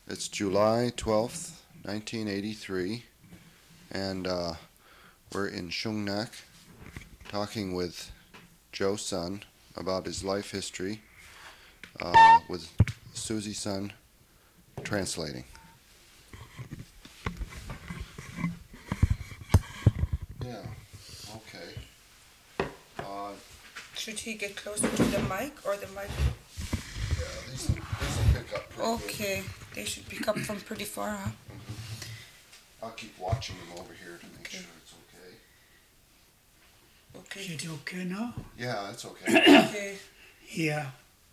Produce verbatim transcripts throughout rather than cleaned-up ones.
It's July twelfth, nineteen eighty-three, and uh, we're in Shungnak talking with Joe Sun about his life history uh, with Susie Sun translating. Yeah, okay. Uh, Should he get closer to the mic or the mic? yeah, these, these will pick up pretty Okay, good. They should pick up from pretty far, huh? Mm-hmm. I'll keep watching them over here to make okay. sure it's okay. Okay. Is it okay now? Yeah, it's okay. Okay. Yeah.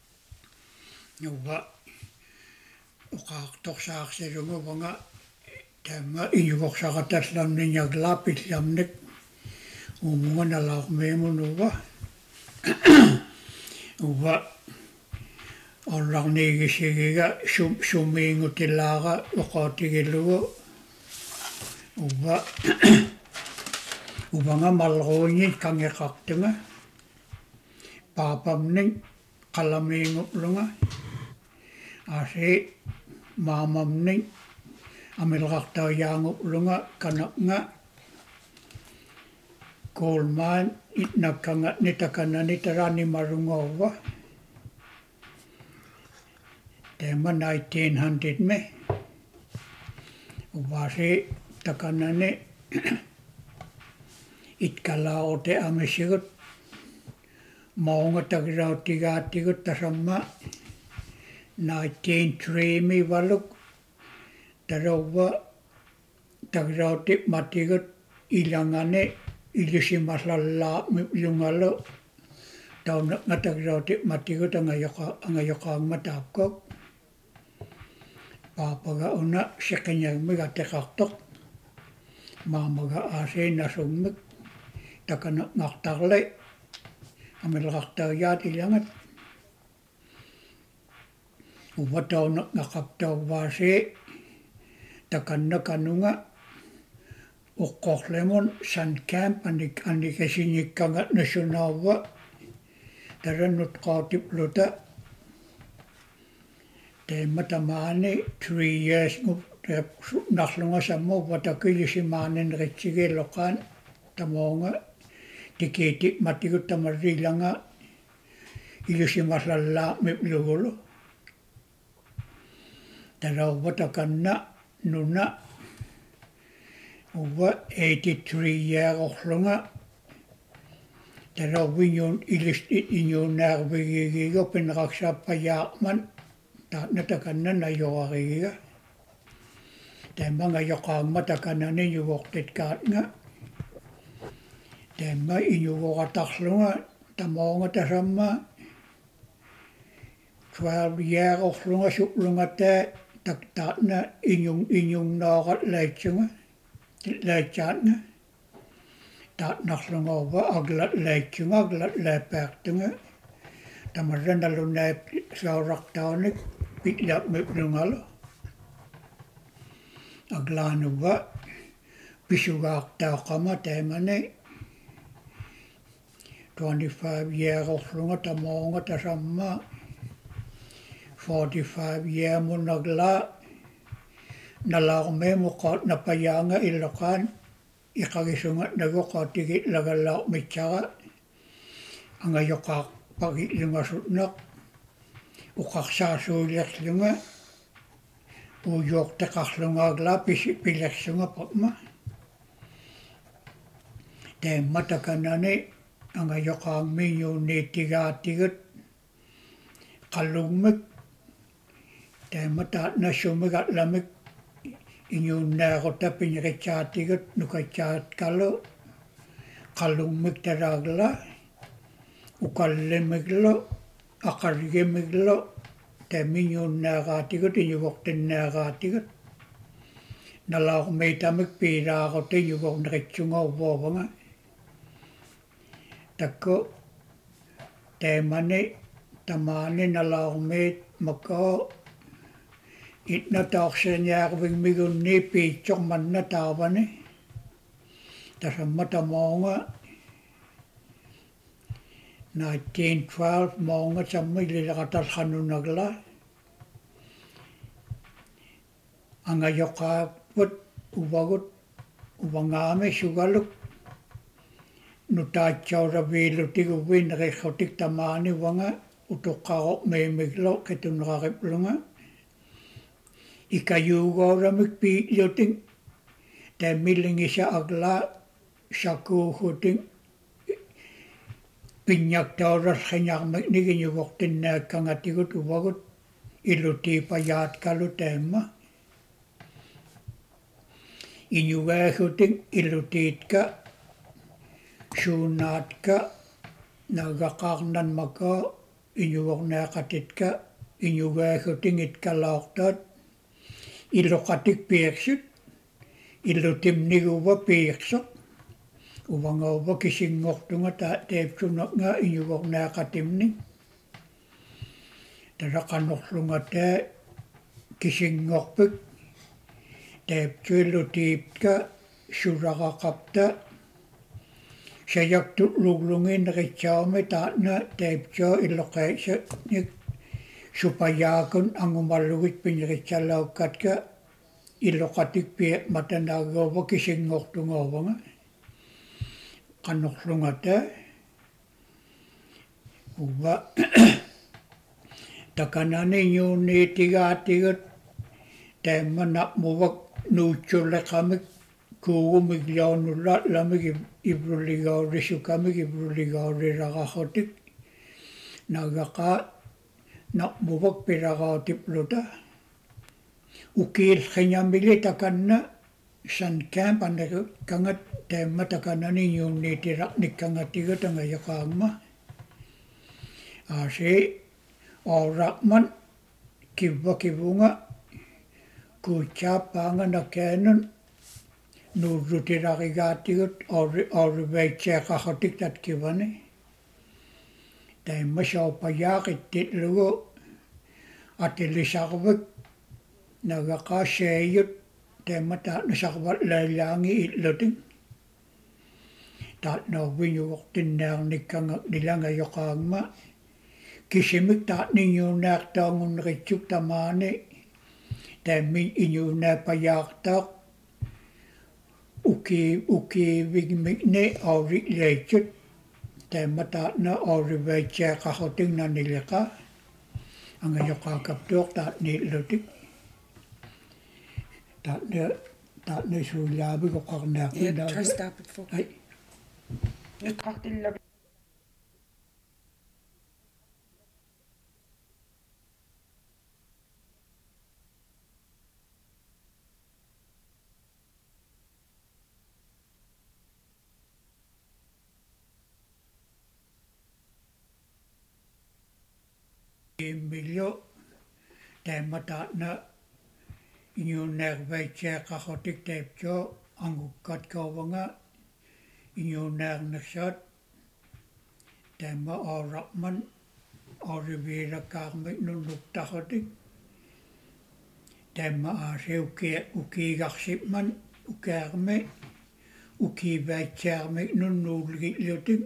Nuwa uqaartorsaarsilungu vanga taama inugorsaqatallarniñaglaapillaamnik umunganalaarmeemunuva uva orlarniigisigiga sum sumiingutillaara uqaatigilugu uva uvanga malruungi kangeqartunga paapamning qalamiinguplunga ase maamamning amilqartariaanguplunga kanaqnga koolmaan itnakkanga nitakanani tarani marungoova teema nineteen hundred me uvase takanani itkalaote amisigut maunga takirautigaatigut tasamma nineteen three mi valuk tarouva takirauti matigut ilangane ilisimasallaa lungalu tauna ngatakirauti matigut angayoqa angayoqaangma taakkok paapaga una seqinagmiga teqartoq maamaga aaseenasummik takana ngartarle amilqartariaat ilangat uvatauna ngaqaptauvaasee takanna kanunga uqqorlemun Sun Camp anik anikasiñikkanga nationaava tarannut qaatipluta teemmatamaani three years ngup narlunga sammu vatakilisimaanин ritsigiloqaan tamoonga tikiti matigut tamarrilanga ilisimasallaa miplugulu tarauva takanna nuna uva eighty-three yearorlunga tarauviñuun ilis iñuunnaarvigigiga pinraqsaappayaarman taatna takanna najoarigiga taimanga yoqaangma takanani yuvortitkaatnga taimma iñuvoratarlunga tamoonga tasamma twelve yearorlunga suplungataa taktaatna iñung iñungnaorat laitsunga laitsaatnga taatnarlungaava aglat laitsunga aglat laapaartunga tamarranalunaap saurartaanik pitlaapmiplungalu aglaanuva pisugaartaaqama taimani twenty-five yearorlunga tamoonga tasamma forty-five year munaglaa nalaarmeemuqaat napayaanga illoqaan iqagisunga nagoqaatigi lagalaarmitsara angayoqaarpagitlungasutnaq uqarsaasuuliarlunga ujuorteqarlungaaglaa pisi pilersunga papma teemma takanani angayoqaarmiñuunniittigaatigut qallugmik teemma taatnassumigatlamik iñuunnaaruta pinritsaatigut nukatsaatkalu qallugmik taraagla ukallimiglu aqargimiglu taamiñuunnaaraatigut iñuvortinnaaraatigut nalaarmiitamik piilaaruta iñuvorneritsungauvvoovanga takku teemani tamaani nalaarmiit makao itnataorsianiaarvigmigunni piitsormanna taavani tasamma tamoonga nineteen twelve moonga samma ililaqatalqanunagla angayoqaaput uvagut uvangaame sugaluk nutaatsauraviilutigu neriqqutik tamaani uvanga utuqqaroq meemiglo ketunrariplunga ikayuugooramik piiluting taamillingisa agla sakuuhuting pinnyaktaurarriñarmik nigiñuvortinnaakkanngatigut uvagut ilutiipajaatkalu taamma iñugaahuting ilutiitka suunaatka nagaqaarnanmaka iñuvornaaqatitka iñugaahuting itkalaortaat illoqatik piirsut illutimniguva piirsoq uvangauva kisingngortunga taapsunaqnga iñuvornaaqatimni taraqanorlunga taa kisingngorpik taapsuillutiipka suraraqapta sayaktulluglungin neritsaami taatna taapsua illoqaisa nik supayaakun angumallugit pinneritsalaukkatka illoqatik piiq matanaagauva kisingngortungoovanga qanorlunga taa uva takanani ñuunniitigaatigut taamma naqmuvak nuutsulleqamik kuugumiglaunnulla lamik ibruligaurissukamik ibruligauriraqarrutik nagaqaa naqmuvak piraqautipluta ukiilqiñamili takanna san camp anerut kangat taamma takanani ñuunniitiraqnikkanngatigut angayaqaangma aasi oraqman kivva kivunga kuutsaappaanga nakaanun nuurrutirarigaatigut ori oriveitseeqarrutik tatkivani taamma soopajaaqittillugu atilisarvik nagaqaa seeyut taamma taatnasarvat lailaangi illuting taatnoorviñuvortinnaarnikkangaqnilangayoqaangma kisimik taatniñuunaartaangunneritsuk tamaani taammi iñuunaapajaartaaq uki ukiivigmikni aurileitsut taamma taatna auriveitseeqarruting naniliqa angayoqaakaptuoq taatniillutik taatna taatna suullaavik oqarnaaqmi Yeah, try stop it for. ai Nyt kahtilla. Emilio taamma taatna iñuunnaarveitseeqarrutik taapsoo angukkatkauanga iñuunnaarnersaat taamma auraqman auriviilakkaarmik nunnuktarrutik taamma aasi uki ukiigarsipman ukaarmi ukiivaitsaarmik nunnuulgillutik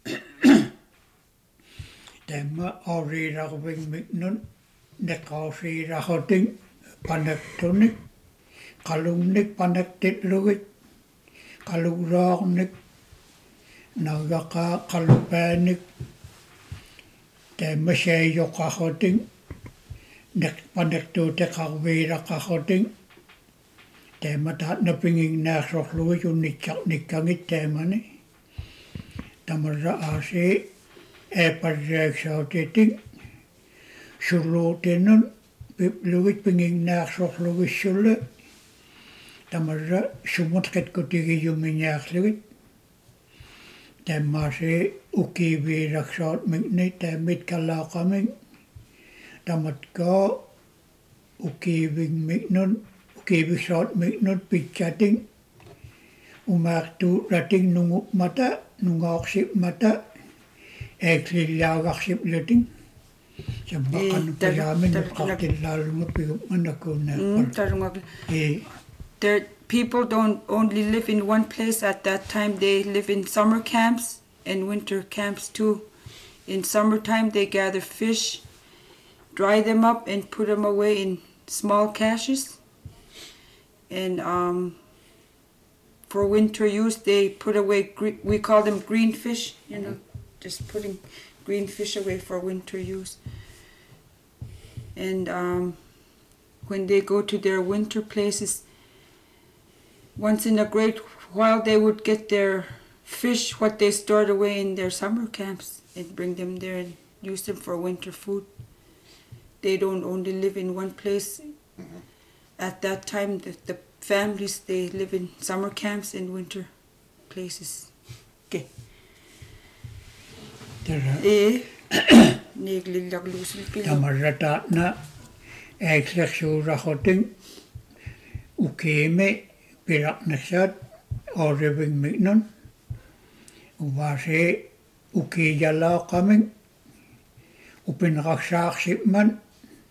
taamma auriilarvigmik nun neqausiilarruting panaktunik qalungnik panaktitlugit qalugraarnik nagaqaa qalupaanik taamma saayoqarruting neq panaktuuteqarviilaqarruting taamma taatna pingingnaarsorlugit unnitsarnikkangit taamani tamarra aasi eeparriaksautiting sulluutinnun piplugit pingingnaarsorlugissulle tamarra sumutqitkutigiyumiñaarlugit taammaasi ukiiviilaksautmikni taammit kalaaqamik tamatkaa ukiivigmiknun ukiiviksautmiknut pitsating umaartuulating nungupmata nungaorsipmata eeklillaagarsiplluting sammaqanupajaamin nuqqartillaalunga pigupmannakuunnaaqpal ee The people don't only live in one place at that time, they live in summer camps and winter camps too. In summertime they gather fish, dry them up and put them away in small caches. And um, for winter use, they put away, gre- we call them green fish, you know, just putting green fish away for winter use. And um, when they go to their winter places, once in a great while they would get their fish, what they stored away in their summer camps, and bring them there and use them for winter food. They don't only live in one place. Mhm. At that time, the, the families, they live in summer camps and winter places. Okay. Tara Eh, neglilaglusul pila. tamarata na ekseksuurahotin ukeeme piraknasat oriving mignon uvase ukijala kaming upinraksaaqsipman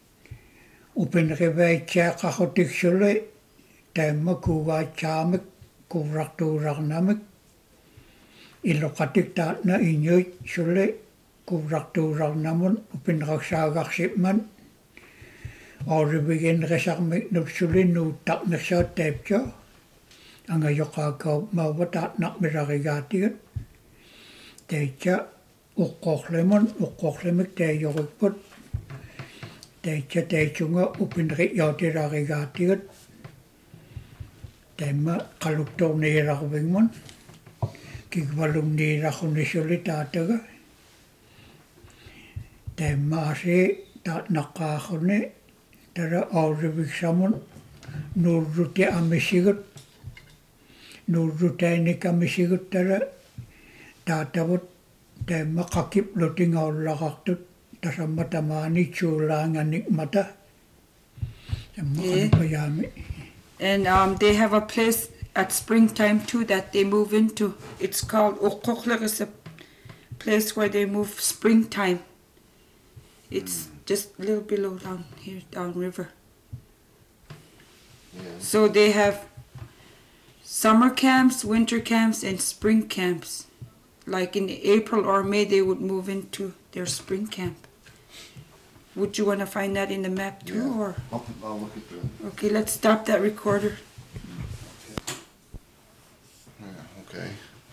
upinrivaitsaaqahotiksule taimma kuvaatsaamik kuvraqtuurarnamik illoqatik taatna iñuit sulle kuvraqtuurarnamun upinraksaagarsipman orivigin resarmik nupsulinnuuttaqnersaat taipsa angajoqaakau mauvataatnaqmirarigaatigut taitsa uqqorlimun uqqorlimik taajorikput taitsa taitsunga upinriyautiraarigaatigut taimma qaluktorniirarvingmun kikvalumniirarrunisuli taataga taimma asi taatnaqqaarruni tara auriviksamun nuurruti amisigut nuurrutainik amisigut tara taatavut taimma qakiplutingaullarartut tasamma tamaani tsuulaanganik mata samma Yeah. anupayaami And um, they have a place at springtime too that they move into. It's called Oqoqler. It's a place where they move springtime. It's just a little below down here, downriver. Yeah. So they have summer camps, winter camps, and spring camps. Like in April or May, they would move into their spring camp. Would you want to find that in the map too, Yeah. or I'll, I'll look at the, okay? Let's stop that recorder. yeah, okay.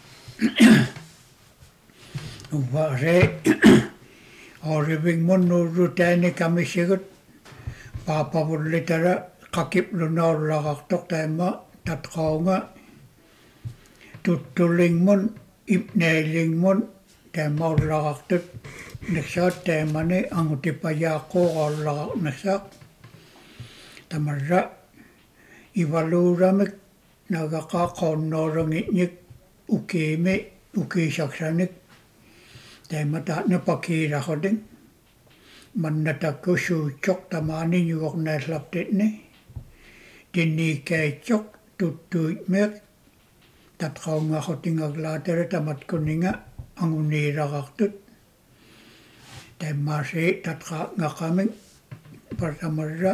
uvare orivingmun nuurrutainik amisigut paapavullitara qakiplunaullarartoq taimma tatqaunga tuttulingmun ipnailingmun taimmaullarartut niksaat taimani angutipayaaqquuqaullararnersaaq tamarra ivaluuramik nagaqaa qaunnoolungitnik ukiimi ukiisaksanik taimma taatna pakiirahotin mannatakku suutsoq tamaani nyuornaaslaptitni tinniikkaitsoq tuttuitmeeq tatqaungahotingaglaatara tamatkuninga anguniirarartut taimmaasi tatqaaqngaqamik partamarra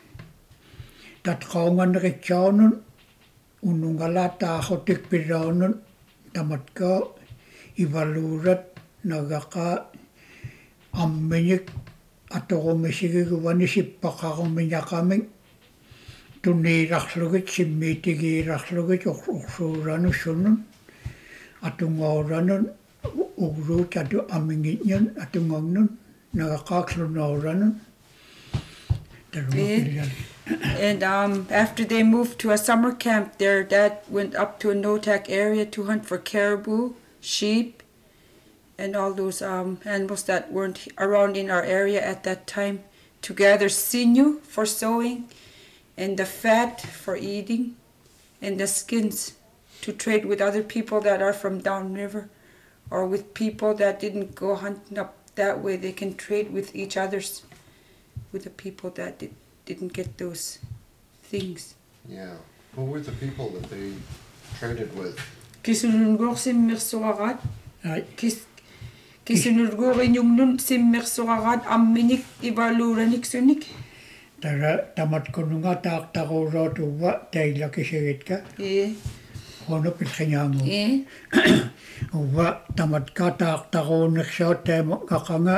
tatqaunganeritsaunun unungalaataahotik piraunun tamatkaa ivaluurat nagaqaa ammiñik atorumisigiguvani sippaqarumiñaqamik tunniirarlugit simmiitigiirarlugit ursuuranussunun atungooranun ugruut atu amingitñun atungornun nagaqaaqlunooranun tarumapilgali And um, after they moved to a summer camp, their dad went up to a Notak area to hunt for caribou, sheep, and all those um, animals that weren't around in our area at that time, to gather sinew for sewing, and the fat for eating, and the skins to trade with other people that are from downriver, or with people that didn't go hunting up that way. They can trade with each other's, with the people that did, didn't get those things. Yeah. Who were the people that they traded with? Kisunulgur simmirsuarat, ai kis kisunulgur inyungnun simmirsuarat amminik ivaluranik sunik. tara tamatkununga taaqtaruuruutuva taillakisigitka Eh, hono pilqingaangu eh, uva tamatka taaqtaruunersaat taimaqaqanga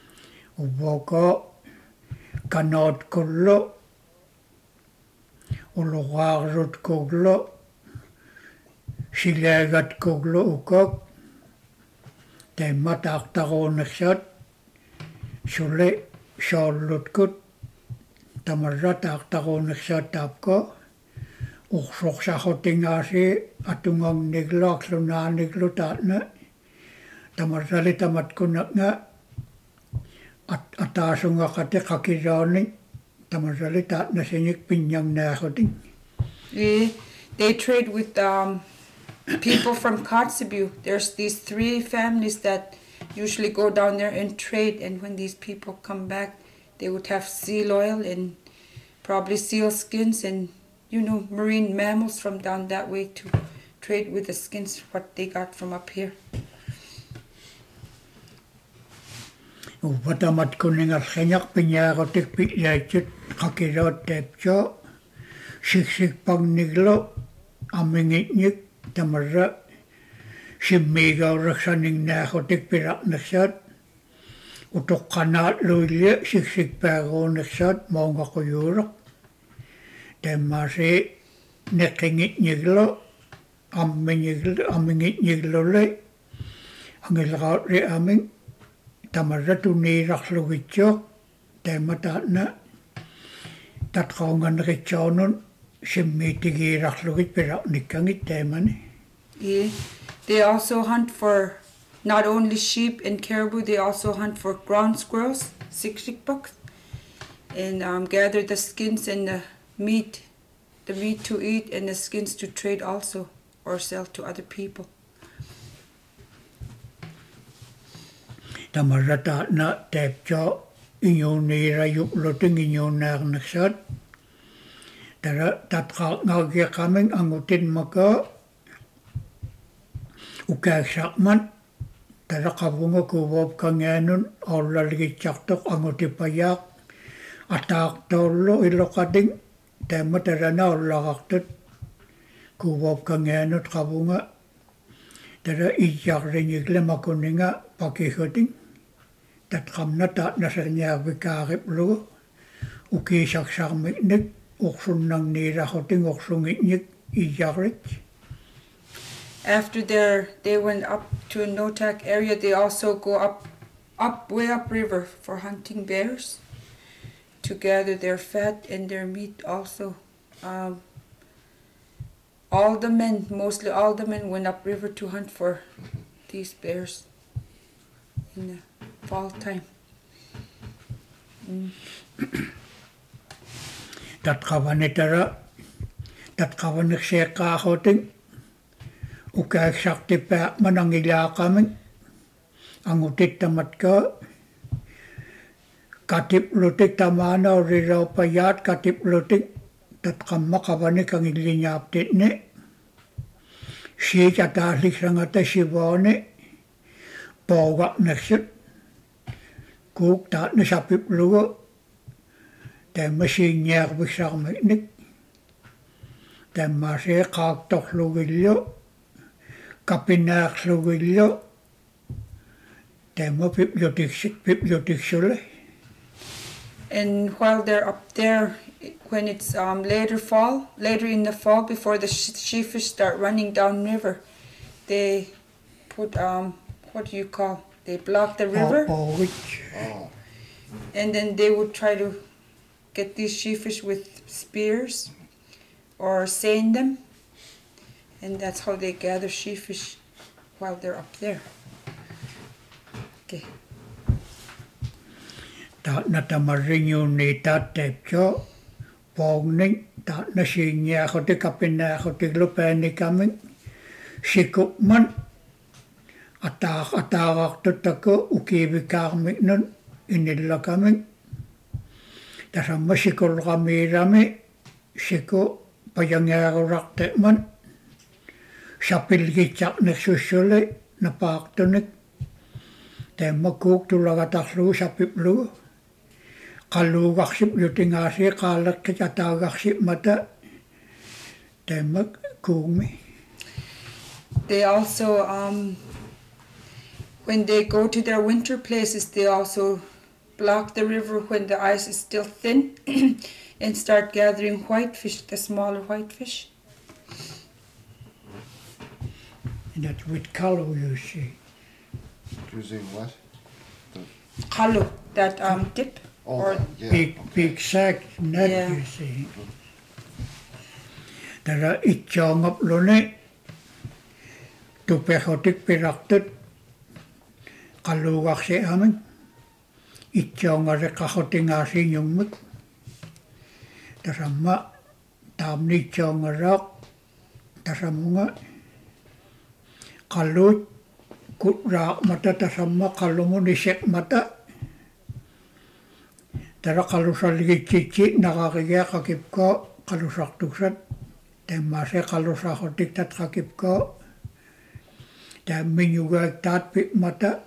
uvoko kanoot kullu uluqaarut kuglu silagat kuglu ukok taimmataqtaruunersat suli soollutkut tamarrataqtaruunersat taapko ursorsarutingaasi atungornigluarlunaaniglu taatna tamarrali tamatkunaqnga ataasungaqqati qakilaani tamarrali taatna sinik pinnyarnaarutin. Yeah, they trade with um, people from Kotzebue. There's these three families that usually go down there and trade, and when these people come back, they would have seal oil and probably seal skins and, you know, marine mammals from down that way to trade with the skins, what they got from up here. Uvatamat kuningalqinaq piñaarutik pi'laatsit qakilaat taapsoo siksik-pagniglu amingitnik tamarra simmiigauraksaningnaarutik pilaqnersaat utoqqanaatluillia siksik-paaguunersaat maungaquyuureq taammaasi neqqingitniglu ammingiglu ammingitnigluli angilqautri aming tamarra tuniirarlugitsuoq taamataatna tatqaunganneritsaunun simmiitigiirarlugit pilaqnikkangit taamani. Yeah, they also hunt for not only sheep and caribou, they also hunt for ground squirrels, siksikbuks, and um, gather the skins and the meat, the meat to eat and the skins to trade also or sell to other people. Tamarra taatna taapsoo inyuuniirayuplutin inyuunaarnersat tara tatqaaqngagiaqaming angutinmaka ukaaksaqman tara qavunga kuvuopkangaanun orlaligitsartoq angutipayaaq ataaqtoollu iloqating taamma tarana orlaqartut kuvuopkangaanut qavunga tara iyarringiglamakuninga pakiguting tatqamna taatnaserniarvikaariplugu ukiisarsarmiknik ursunnarniirahuting ursungitnik iyarrit. After their, they went up to a Notak area, they also go up, up way upriver for hunting bears to gather their fat and their meat also. Um, all the men, mostly all the men went upriver to hunt for these bears in the fall time. Mm. Tatqavanitara tatqavanersiaqqaaruting ukaaksartipaa manangilaaqaming angutittamatka katiplutik tamaana uriraupayaat katiplutik tatqamma qavanik angillingaaptitni siik ataalliksangata sivaani poogaqnersut kuuk taatna sapiplugu taamma siinniarviksarmiknik taammaasii qaaqtorlugillu kapinaarlugillu taamma piplutiksit piplutiksulle. And while they're up there, when it's um, later fall, later in the fall, before the sheefish start running downriver, they put, um, what do you call, they block the river. Oh, oh. And then they would try to get these sheefish with spears or seine them. And that's how they gather sheefish while they're up there. Okay. Taatna tamarringiunni taatteepsoo poogning taatna siinniaquti kapinaaqutiglu paanikaming sikupman ataaq ataaqartuttaku ukiivikaarmiknun inillakaming tasamma sikulqamiilami siku payangiarurarte'man sapilgitsarnersussuli napaartunik taamma kuuk tulagatarlugu sapiplugu qalluugarsip yutingaasi qaaleqqit ataagarsimmata taamma kuugmi. They also, um, when they go to their winter places, they also block the river when the ice is still thin and start gathering whitefish, the smaller whitefish. And that's with color, you see. Using what? Kalu, that um, dip. Oh, Or- that, yeah. Big, okay. big sack net, Yeah. you see. Tara itchong up lone. Tupehotik piraktot. Kalugak si amin. Itchong are kahoting asin yung mut. Tasama. Tam ni chong arak. Tasamunga. Kalut. Kutrak mata tasama kalumo ni sek mata. Tara kalusa ligi cici nakakigya kakip ko kalusak tuksat. Temase kalusa hotik tat kakip ko. Tem minyuga tat pik mata.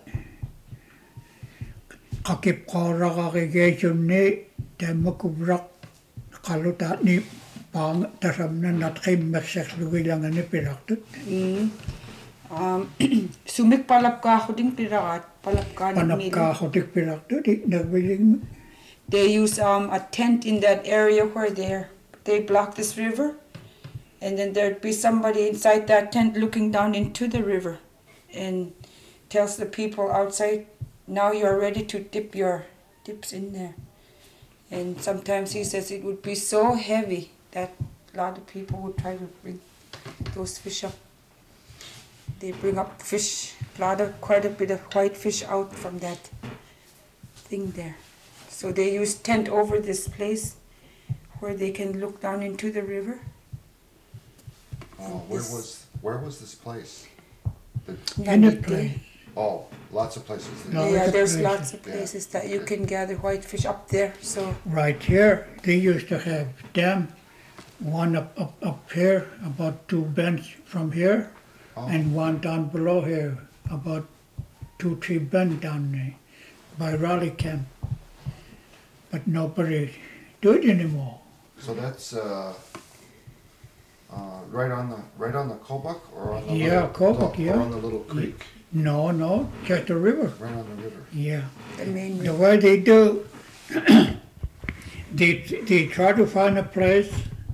Kakip ko rakakigya sunni. Tem makubrak kalutat ni pang tasamna natkim meksek lugilangan ni piraktut. Mm. Um, sumik palap ka ako ding pirakat. Palap ka ng Panap mili. ka hotik piraktut. Nagbiling They use um, a tent in that area where they they block this river, and then there'd be somebody inside that tent looking down into the river, and tells the people outside, now you're ready to dip your dips in there. And sometimes he says it would be so heavy that a lot of people would try to bring those fish up. They bring up fish, a lot of quite a bit of white fish out from that thing there. So they use tent over this place where they can look down into the river. Oh, where This- was where was this place? The, Any Nandite. place. oh, lots of places. There. No. Yeah, Lots of there's places. lots of Yeah. places that you can gather whitefish up there. So Right here, they used to have dam, one up, up, up here, about two bends from here, Oh. and one down below here, about two, three bends down there, by Raleigh Camp. But nobody do it anymore. So that's uh, uh, right on the right on the Kobuk or on the Yeah, little, Kobuk, or yeah. on the little creek, No, no, just the river. right on the river. Yeah. the main The river. way they do, they, they try to find a place,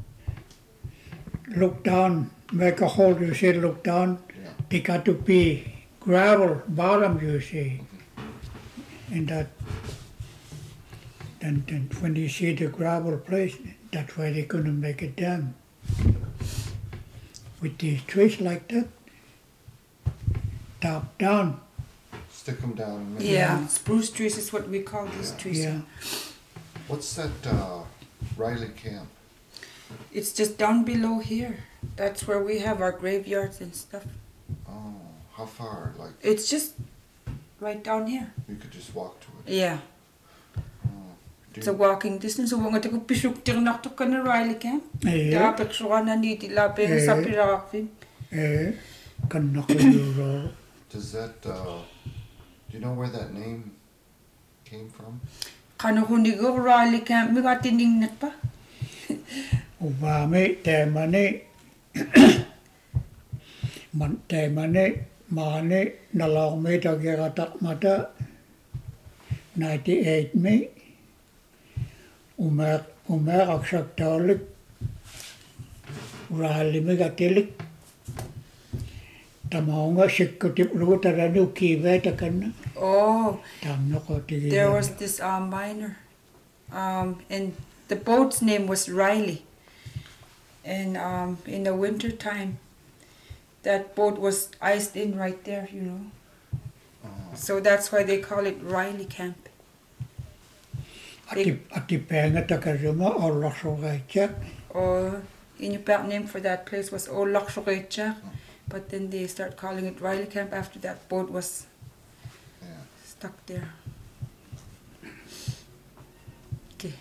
look down, make a hole, you see, look down. Yeah. They got to be gravel bottom, you see. And that, then, then when you see the gravel place, that's why they couldn't make a dam. With these trees like that, top down, Stick them down. and make- Yeah, spruce trees is what we call these trees. yeah. What's that uh, Riley Camp? It's just down below here. That's where we have our graveyards and stuff. Oh, how far? Like It's just right down here. you could just walk to it. Yeah, Oh, do it's a you- walking distance. So wanga tago pisuk tirnak to kana Riley Camp. Eh, Dapat suka na niti lape ng sa Eh. pirakfin. eh, kanakayuro. Does that? Uh, do you know where that name came from? Kano hunigo Riley Camp mi ka tiningnak pa. Ubami, temani, man temani, mani, nalang me tagiratak mata, ninety-eight me, umer, umer aksak talik, rali me gatilik, tamaunga sikutip rutaranu kiweta kana, Oh, tamno tigi. there was this uh, miner, um, and the boat's name was Riley. And um, in the winter time, that boat was iced in right there, you know. Oh, So that's why they call it Riley Camp. Ati, ati penga takaruma or laksogaichak. Or Inupiaq name for that place was Olakshoketcha, but then they start calling it Riley Camp after that boat was yeah. stuck there. Okay.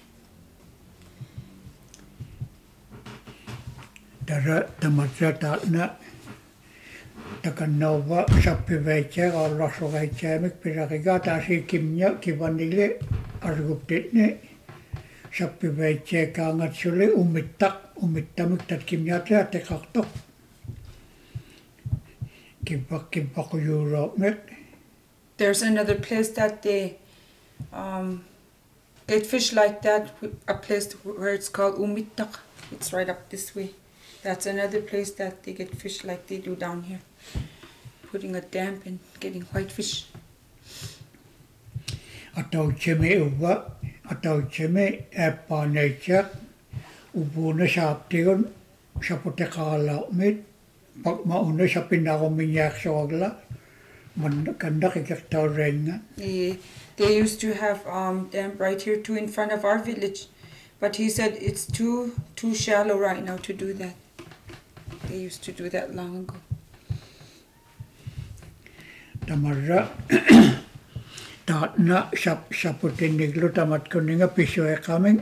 Dara tamatsa na takanova sappiveitse or laksogaichak mik pirakiga tasi kimnya kivanile arguptitne sappiveitse kangat sule umittak umittamik tat kimnya te tekaktok kibak kibak Europe met There's another place that they um, get fish like that, a place where it's called Umittak. It's right up this way. That's another place that they get fish like they do down here. Putting a dam and getting whitefish. Atau cheme uwa, atau cheme apa nature, ubuna saptigon, sapote kala mit, pag mauna sa pinakaminyak sa wagla, man kanda kikaktaw renga. Yeah, they used to have um dam right here too in front of our village, but he said it's too too shallow right now to do that. They used to do that long ago. Tamarra, taat na sap sapote niglo tamat kuninga piso e kaming.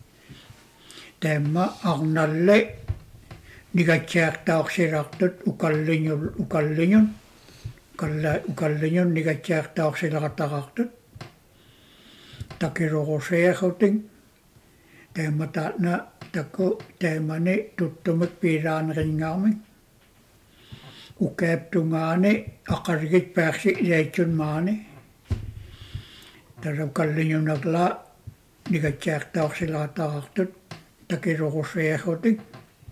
Tema ang nalle, niga check taok siraktot ukallinyon ukallinyon, ukalla ukallinyon niga check taok siraktakaktot. Takiro ko siya kauting. Tema taat na tako tema ni tutumik piran rin ngaming. Ukep tungane akarigit persi lechun mane. Tarap kallinyon nagla niga check taok siraktakaktot. Takiro ko siya kauting.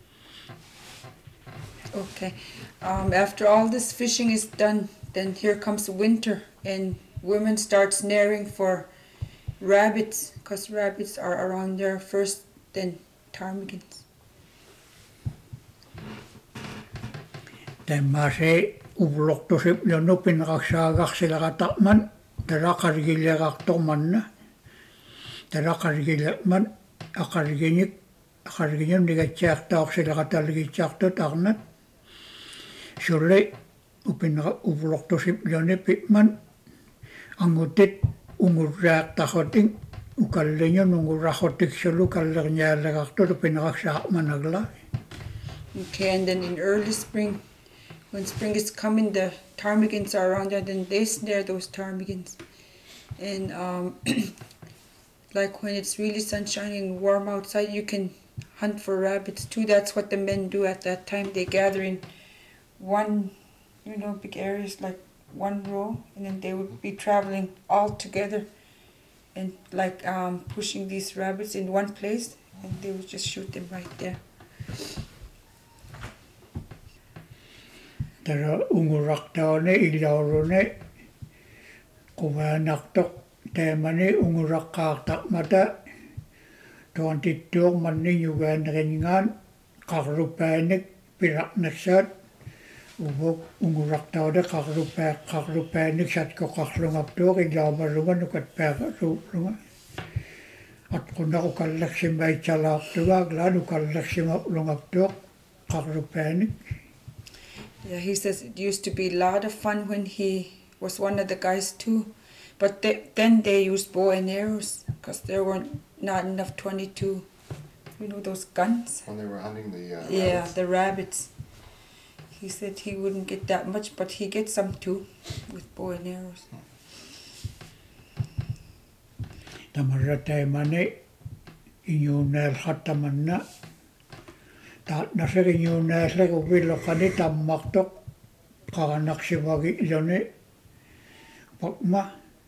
Okay. Um, after all this fishing is done, then here comes winter, and women start snaring for rabbits, because rabbits are around there first, then ptarmigans. Tämä se ubloktosi jonopin raksaagaksilla katakman, tällä kargille raktomanna. Tällä kargille man akarginik, akarginyon nigatsaaktaoksilla katalgitsaaktotarnat. Sulle upin ubloktosi jonepitman, angutit ungurraaktahotin, ukallinyon ungurrahotik sulu kallernyaalleraktot upin raksaakmanagla. Okay, and then in early spring, when spring is coming, the ptarmigans are around there, then they snare those ptarmigans. And um, like when it's really sunshiny and warm outside, you can hunt for rabbits too. That's what the men do at that time. They gather in one, you know, big areas, like one row, and then they would be traveling all together and like um, pushing these rabbits in one place, and they would just shoot them right there. Tara unguraktaone ilaurune kuvanaktok temani ungurakkaartaqmata tuantittuor manni yugaaneringaan qarrupaanik piraqnaksaat uvok unguraktaode qarrupaa qarrupaanik satkoqarlungaptuoq ilaamarunga nukatpaaqaruuplunga atqunaqu kallaksimaitsalaartugaaq laanu kallaksimaplungaptuoq qarrupaanik. Yeah, he says it used to be a lot of fun when he was one of the guys too, but they, then they used bow and arrows because there weren't not enough twenty-two, you know, those guns. When they were hunting the uh, Yeah, rabbits. the rabbits. He said he wouldn't get that much, but he gets some too with bow and arrows. Tamarra taimane inyuunnaal khattamanna taat naseri inyuunnaalle uvillokani tammartoq qaranaksivagi ilone pakma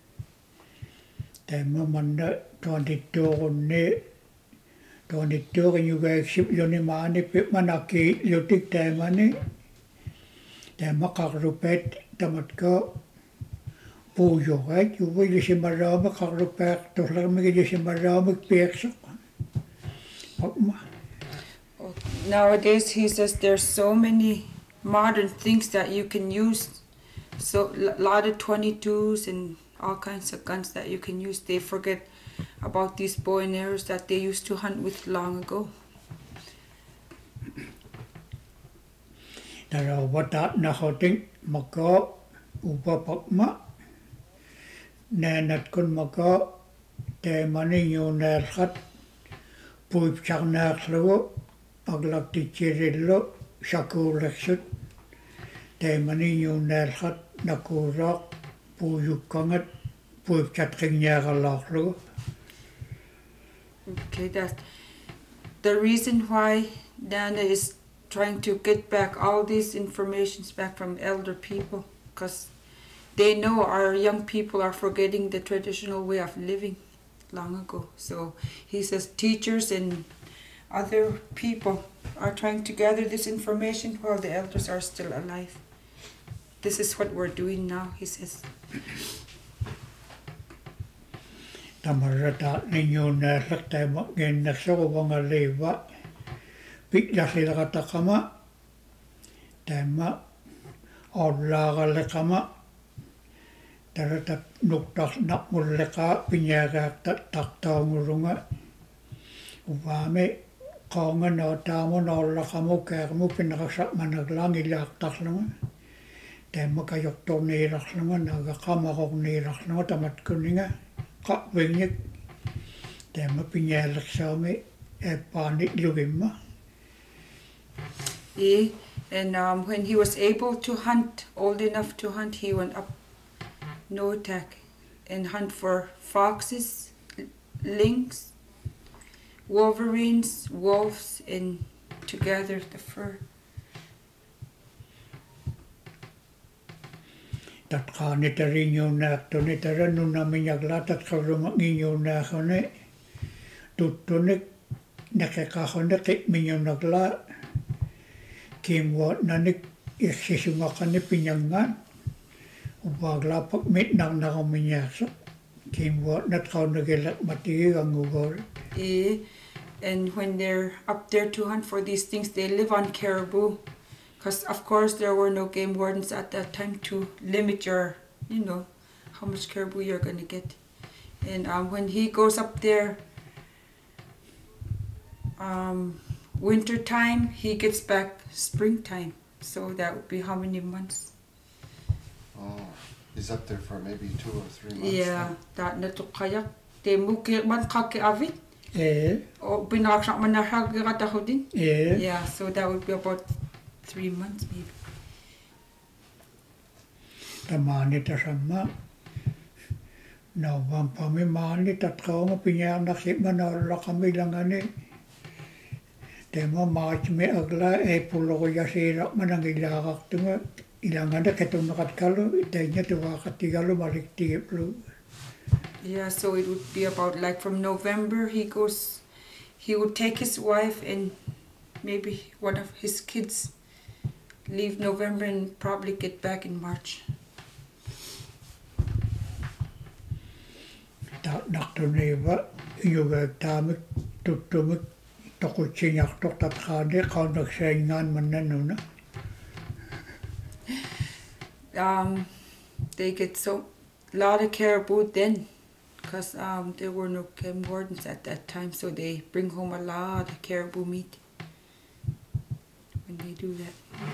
taima manna tuantittuorunni tuantittuori yugaaksip ilone maani pipmanaki lutik taimani taima qarrupaat tamatko puujoraat uvillisimarraama qarrupaaq torlermigilisimarraamik pieksoq pakma. Nowadays, he says there's so many modern things that you can use. So a lot of twenty-twos and all kinds of guns that you can use. They forget about these bow and arrows that they used to hunt with long ago. Tara wata nahoting maka upa pakma nanat kun maka temani yunalhat puip charnarlo aglakti chirillo shakuleksut temani yunalhat nakurak puyukangat puip chatrinyagalaklo. Okay, that's the reason why Nana is trying to get back all these informations back from elder people, because they know our young people are forgetting the traditional way of living long ago. So he says teachers and other people are trying to gather this information while the elders are still alive. This is what we're doing now, he says. Tamarata ninyo na sakta magin na sa mga lewa. Bigla sila katakama. Tema Allah lekama. Tarata nuktas nak muleka pinyaga tak tak taungurunga. Upame kaungan na tamo na Allah kamu kamu pinakasak managlang ilak tak lang. Tema kayok to nirak lang naga kama kok nirak lang tamat kuninga. Kak wingit. Tema pinyalak sa me e panik lugimma. Yeah, and um, when he was able to hunt, old enough to hunt, he went up Noatak and hunt for foxes, lynx, wolverines, wolves, and to gather the fur. Tatka nitarin yung nakto nitaran nung namin yaglatat karumangin yung nakone. Tutunik nakakakonek min yung nagla. Kimwa nanik iksisungakan ni pinyangan. Ubagla pag mit nang nakaminyasok. Kimwa natkaw nagilat mati ang ugor. Yeah, and when they're up there to hunt for these things, they live on caribou. Because, of course, there were no game wardens at that time to limit your, you know, how much caribou you're going to get. And um, when he goes up there, um, winter time, he gets back springtime. So that would be how many months? Oh, he's up there for maybe two or three months. Yeah, that na to kayak. Te mukir man kaki avit. Eh, O pinaksak man na hagirata ho din. eh, Yeah, so that would be about three months maybe. tamani ta sama. Nawang pamimani tatkaw nga pinyak nakip na wala kami lang ani. Tema March me agla e pulo ko yasira man ang ilakak tunga. Ilangan na ketong nakatkalo. Itay niya tuwa katigalo maliktigip lo. Yeah, so it would be about like from November he goes, he would take his wife and maybe one of his kids, leave November and probably get back in March. Ta nakto neba. Inyuga tamik tutumik. Takutsinyak tok tatkade kaw nagsaingan man na no na. Um, they get so lot of caribou then, because um, there were no game wardens at that time, so they bring home a lot of caribou meat when they do that.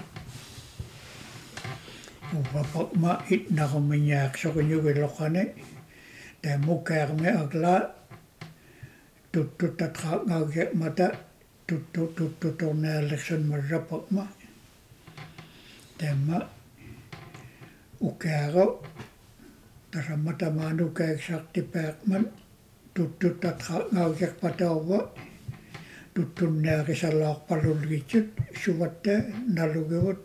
Upapak ma it na kuminyak sa kunyuga lokane. Te mukha me agla. Tutut tatka ngagyak mata. Tutut tutut na eleksyon marapak ma. Te ma. Ukero. Tara mata manu kaya sakti pekman. Tutut tatka ngagyak patawa. Tutun na kisalak palulgitsit. Suwate nalugawat.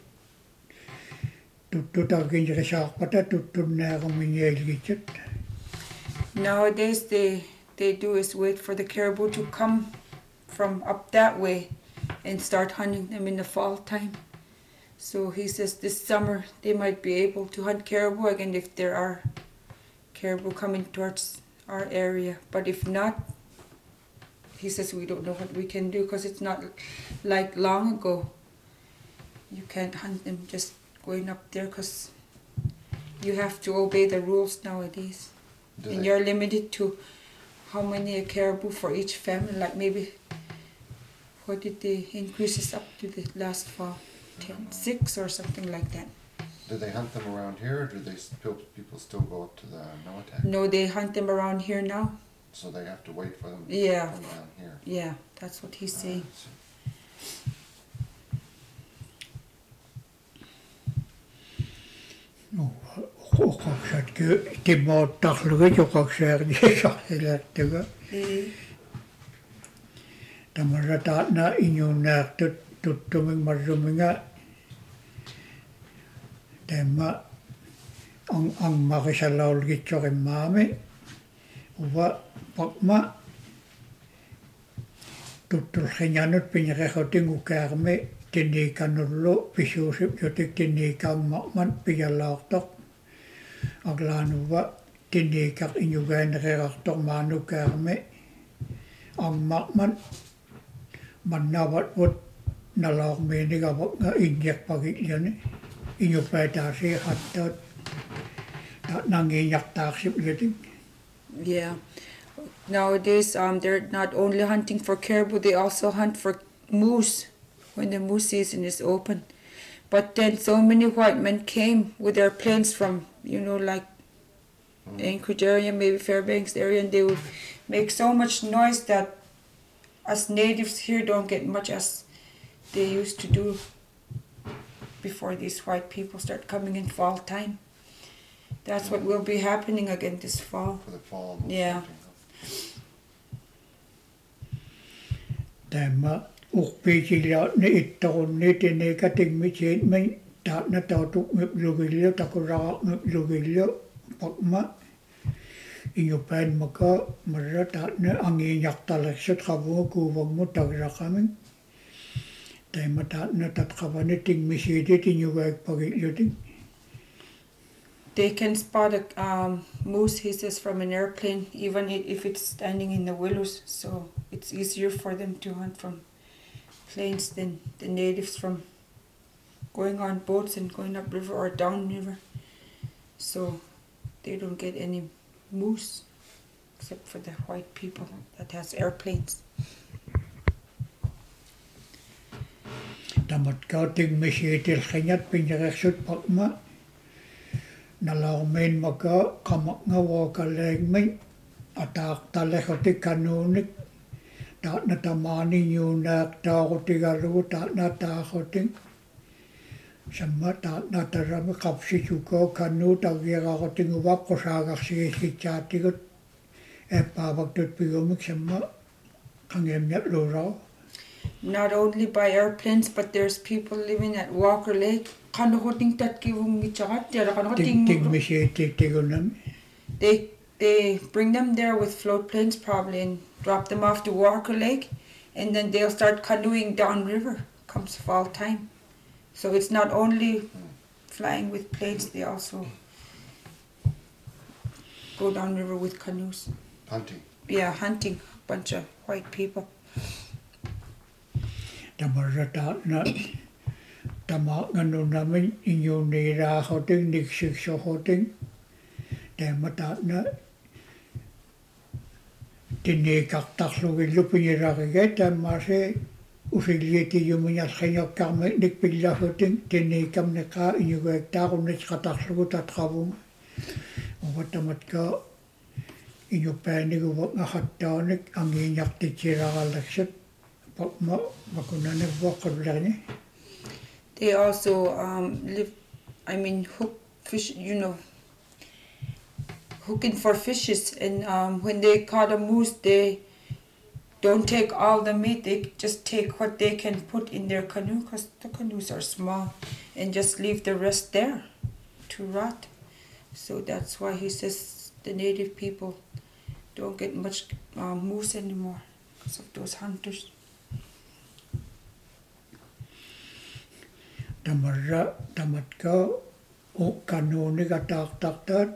Tutut agin kisak pata. Tutun na kuminyelgitsit. Nowadays they they do is wait for the caribou to come from up that way and start hunting them in the fall time. So he says this summer they might be able to hunt caribou again if there are caribou coming towards our area. But if not, he says we don't know what we can do because it's not like long ago. You can't hunt them just going up there because you have to obey the rules nowadays. Do And they- you're limited to how many a caribou for each family, like maybe, what did they increase this up to the last fall? Ten, six or something like that. Do they hunt them around here, or do they still, people still go up to the Noatak? No, they hunt them around here now. So they have to wait for them to Yeah. come down here. Yeah, that's what he's saying. Ukaksat ki timo takluga ukaksat di sakilat tuga. Tamarata na inyo na tut tutuming maruminga. Tema ang ang makisalaul gitsokin mami uwa pakma tutulkinyanut pinyakehoting ukarme tinikanullo pisuusip jotik tinikang makman piyalaaktok aglanuwa tinikak inyugain rekaktok manukarme ang makman manawat wot nalak menig abak nga inyak pagikyan inyupetasi hatot tak nanginyak taksip jotik. Yeah. Nowadays, um, they're not only hunting for caribou, they also hunt for moose when the moose season is open. But then so many white men came with their planes from, you know, like Anchorage area, maybe Fairbanks area, and they would make so much noise that us natives here don't get much as they used to do before these white people start coming in fall time. That's what will be happening again this fall. For the fall. Yeah. Tämä ukpiikillä ne ittoon niitä ne katingmitseet me taatna tautuk lugillo takuraa lugillo pakma inyopan maka marra taatna angin yaktaleksut kavu kuvangmu tagrakamin tämä taatna tatkavane tingmitseet inyogaik pagilloting. They can spot a um, moose, he says, from an airplane, even if it's standing in the willows. So it's easier for them to hunt from planes than the natives from going on boats and going upriver or downriver. So they don't get any moose except for the white people that has airplanes. Tamat kauting misietil kanyat pinjareksut pakma. Nalaumin maka kamak nga wakaleg may atak talekoti kanunik tak na tamani nyunak takoti galu tak na takoting sama tak na tarami kapsi chuko kanu tagira koting uwak kosagak sige sichatikot e pabagtut pigomik sama kangemyat lurao. Not only by airplanes, but there's people living at Walker Lake. They they bring them there with float planes probably and drop them off to Walker Lake, and then they'll start canoeing downriver comes fall time. So it's not only flying with planes, they also go downriver with canoes. Hunting. Yeah, hunting a bunch of white people. Tamarata na tamak nganu namin inyo nira hoting niksik so hoting temata na tinikak taklugin lupinira kagay tamase usigliti yumunyas kanyok kame nikpilla hoting tinikam neka inyo gayta kunis kataklugut at kabung umatamat ka inyo panig uwak nga hatanik ang inyak titsira kalaksat. They also um, live, I mean, hook fish, you know, hooking for fishes. And um, when they caught a moose, they don't take all the meat. They just take what they can put in their canoe, because the canoes are small, and just leave the rest there to rot. So that's why he says the native people don't get much um, moose anymore because of those hunters. Tamarra tamat ka o kanuni ka tak tak tat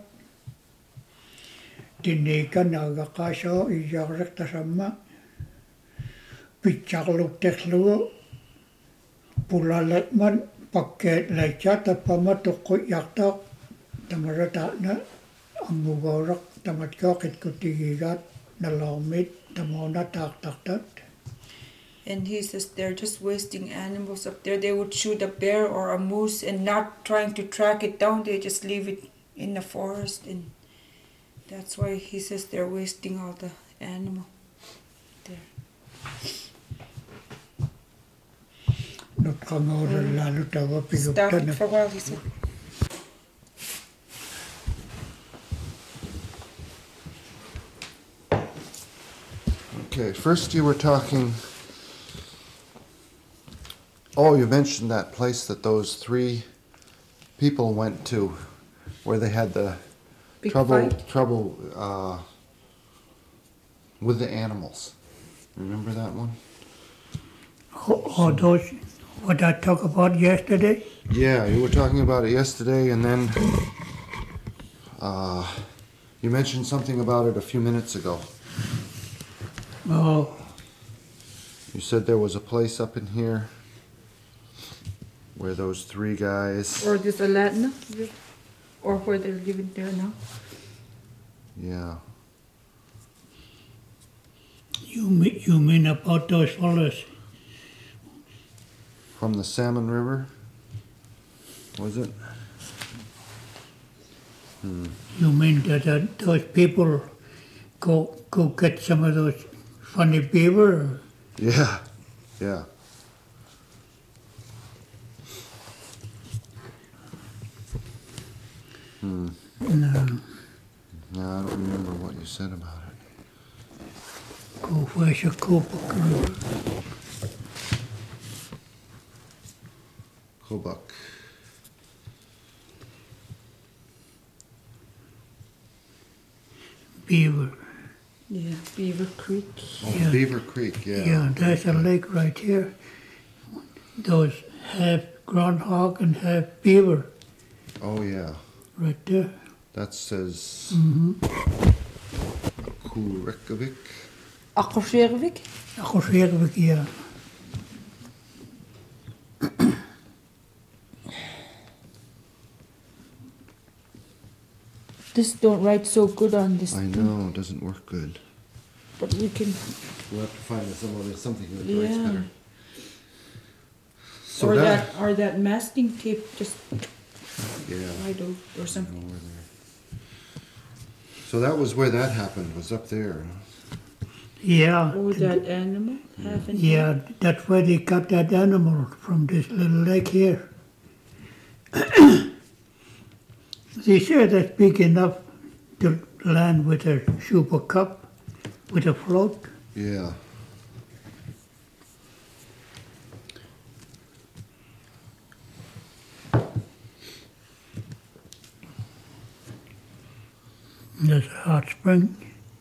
tinika naga kaso ijarek tasama pichakluk teklu pulalekman paket lechat pamatoko yaktak tamarra takna angugorak tamat ka kitkutigigat nalomit tamona tak tak tat. And he says they're just wasting animals up there. They would shoot a bear or a moose and not trying to track it down. They just leave it in the forest. And that's why he says they're wasting all the animal there. Stop it for a while, he said. Okay, first you were talking... Oh, you mentioned that place that those three people went to where they had the Big trouble fight? trouble uh, with the animals. Remember that one? All those, what I talked about yesterday? Yeah, you were talking about it yesterday, and then uh, you mentioned something about it a few minutes ago. Oh, You said there was a place up in here where those three guys. Or this Atlanta? Or where they're living there now? Yeah. you mean, you mean about those fellas? From the Salmon River? Was it? Hmm. You mean that uh, those people go go get some of those funny beaver? Yeah. Yeah. Hmm. No, No, I don't remember what you said about it. go fish a Kobuk River. Kobuk. Beaver. Yeah, Beaver Creek. Oh, Yeah. Beaver Creek, yeah. Yeah, there's a lake right here. Those half groundhog and half beaver Oh, yeah. right there. That says Mm-hmm. Kurekovic. Akkersjervik? Ako siya yeah. This don't write so good on this. I know, it doesn't work good. But we can. We'll have to find some other something that Yeah. writes better. So or that, that, or that masking tape just yeah. right over or I something. know where they're- So that was where that happened, was up there. Yeah. Or that animal having. Yeah, that's where they got that animal from this little lake here. They say that's big enough to land with a super cup, with a float. Yeah. There's a hot spring.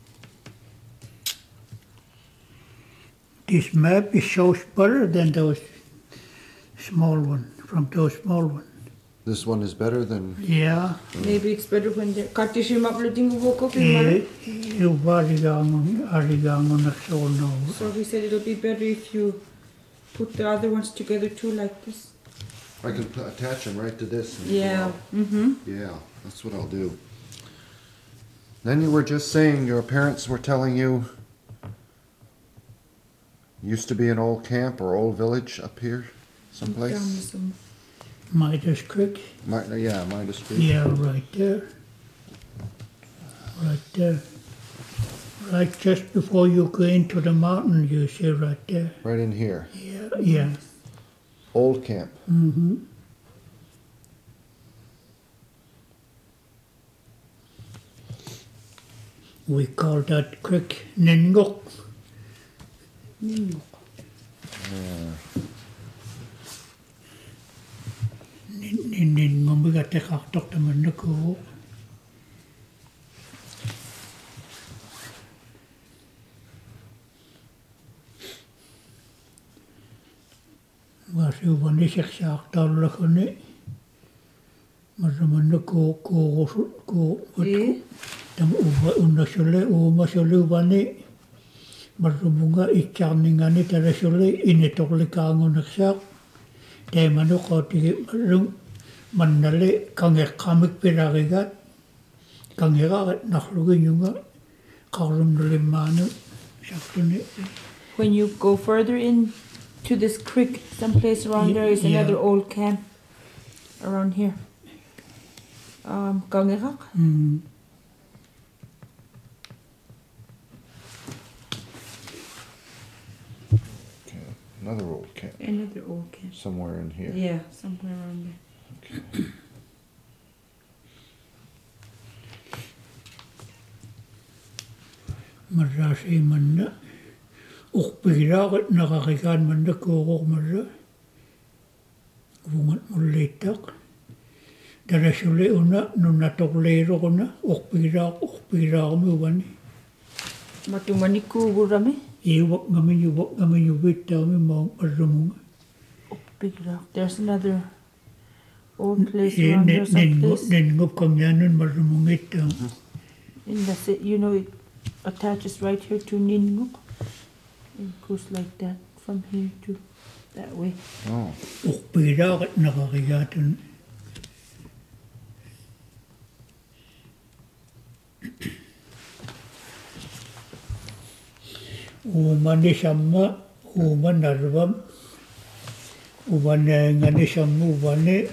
This map is shows better than those small one, from those small one. This one is better than. Yeah, Maybe it's better when they're. Katishim uploading Woko eh, you varigang arigang on the soul now. So we said it'll be better if you put the other ones together too, like this. I can put, attach them right to this. and Yeah. go Mm-hmm. out. Yeah, that's what I'll do. Then you were just saying your parents were telling you used to be an old camp or old village up here, someplace. Midas Creek. Mi- yeah, Midas Creek. Yeah, right there. Right there. Right just before you go into the mountain, you see right there. Right in here. Yeah, yeah. Old camp. Mm-hmm. We call that creek Ningok. Mm. Ningok bigat tekak tok temen neko. Masih wani seksak tal lakone. Masa mana ko ko ko Eh? tam uva unna sole uma sole wani. Masa bunga ikarningani tara sole ini tokli kangon naksak. Te manu ko tigi marung manale kange kamik piragigat. Kange ga naklugin yunga. Kaurum dali manu. Saktuni. When you go further in to this creek, someplace around Ye- there is yeah. another old camp around here. Um, Kangerak? Mm. Okay. Another old camp. Another old camp. Somewhere in here. Yeah, somewhere around there. Okay. Marasi manna. Ukpiragat nakakikan manna kukuk marra. Bungat mulitak. Tarasuli una nuna tokleiro kuna okpira okpira umuvani. Matumani kuburami. Iwak ngami yubak ngami yubita mi mau marrumunga. There's another old place around here someplace. Nen ngup kamyanun marrumungita. And that's it, you know, it attaches right here to Ningup. It goes like that from here to that way. Oh. Okpira kat nakakiyatan. Umani sama, uman narvam, uman ngani samu umani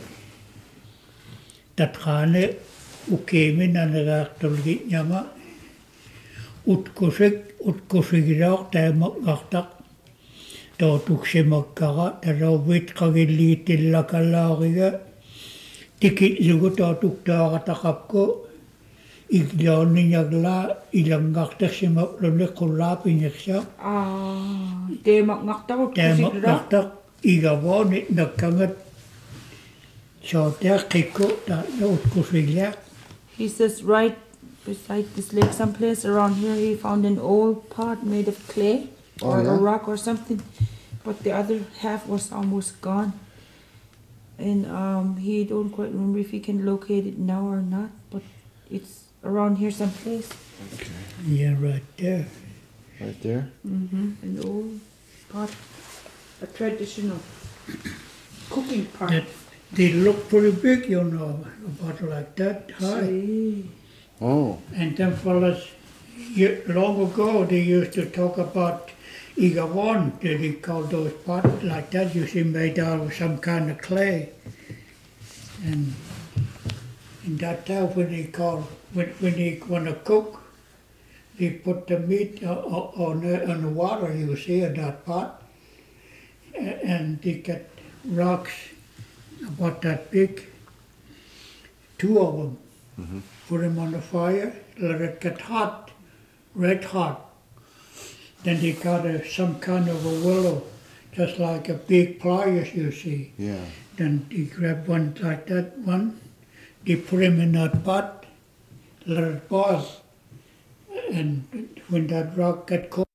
tatkane ukemi nanarak tolgi nyama utkusik utkusigirak tamak ngaktak tautuk makkara tarawit kagili tillakalariga tikit zugo tautuk taratakapko iglaoni nyagla ilangaktak simaklone kulapi nyaksa Ah, temak ngaktak tamak utkusigirak. ngaktak igawoni nakangat Shorter kiko ta utkusigirak. He says right beside this lake someplace around here he found an old pot made of clay Oh, or yeah? a rock or something. But the other half was almost gone. And um, he don't quite remember if he can locate it now or not, but it's around here someplace. Okay. Yeah, right there. Right there? Mm-hmm. An old pot, a traditional cooking pot. That, they look pretty big, you know, about like that high. See. Oh. And then fellas, ye- long ago they used to talk about Igawan, they call those pots like that, you see, made out of some kind of clay. And in that time when they call, when, when they want to cook, they put the meat o- o- on the, on the water, you see, in that pot. A- And they get rocks about that big, two of them. Mm-hmm. Put them on the fire, let it get hot, red hot. Then they got a, some kind of a willow, just like a big pliers you see. Yeah. Then they grab one like that one, they put him in that pot, let it boil. And when that rock get cold,